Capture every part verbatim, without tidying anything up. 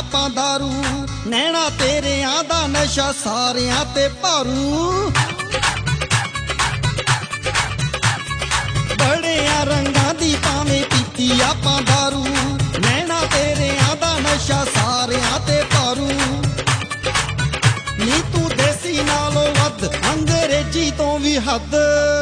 ਆਪਾਂ दारू नैना तेरियां दा नशा सारियां ते भारू बड़ियां रंगां दी भावें पीती ਆਪਾਂ दारू नैना तेरियां दा नशा सारियां ते भारू नी तू देसी नालों वध अंग्रेजी तो भी हद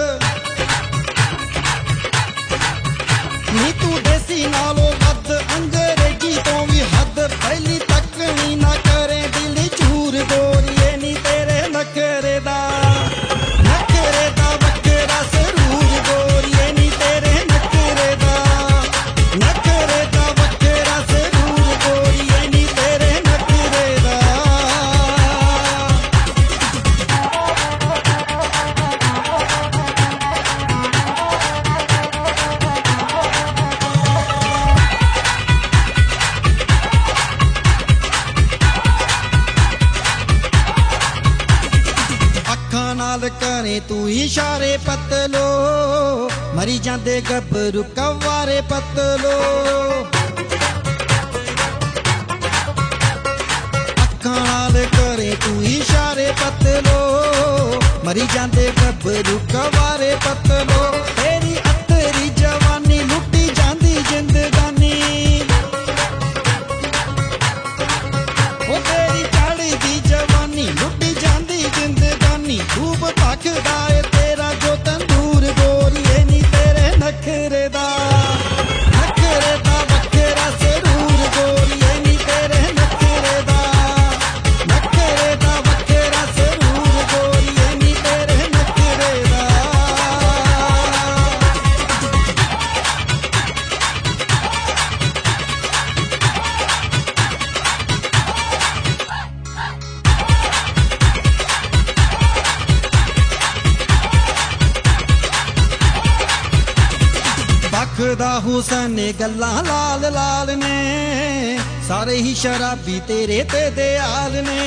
नी तू देसी नालों वध अंग्रेजी तो भी हद पहली तकनी ना करे दिल चूर गोरिए नी तेरे नखरे दा नखरे दा वखरा सरूर गोरिए नी तेरे नखरे दा नखरे दा वखरा सरूर गोरिए नी तेरे नखरे दा करे तू इशारे पतलो मरी जांदे गबरू कवारे पतलो अखां नाल करे तू इशारे पतलो मरी जांदे गबरू कवारे पतलो तेरी अतरी जवानी लुटी जांदी जिंदगानी ओ तेरी चाड़ी दी जवानी लुटी जांदी जिंदगानी खूब तकदा ए तेरा जो तंदूर गोरिए नी तेरे नखरे दा नखरे दा वखरा सरूर गोरिए नी तेरे नखरे दा नखरे दा वखरा सरूर गोरिए नी तेरे नखरे दा बखदा हुसैन गल्लां लाल लाल ने सारे ही शराबी तेरे ते दयाल ने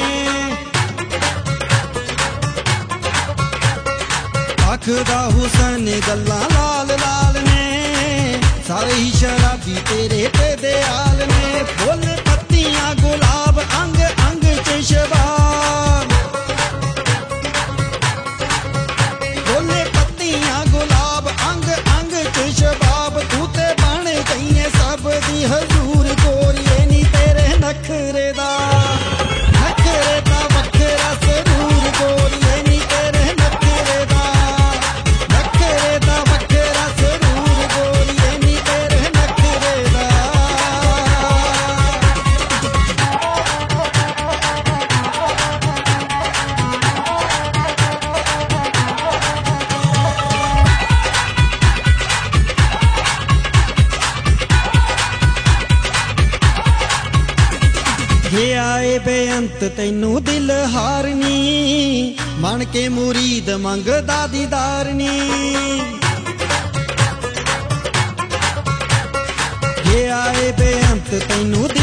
बखदा हुसैन गल्लां लाल लाल ने सारे ही शराबी तेरे ते दयाल ने फुल पत्तियां गुलाब अंग अंग च शबाब फुल पत्तियां गुलाब अंग अंग च शबाब तू ते बन गई है सब दी हजूर गोरिए नी तेरे नखरे दा नखरे दा वखरा सरूर गोरिए नी तेरे नखरे दा नखरे दा वखरा सरूर गोरिए नी तेरे नखरे दा ये आए बेअंत तैनू दिल हारनी मन के मुरीद मंगदा दीदारनी ये आए बेअंत तैनू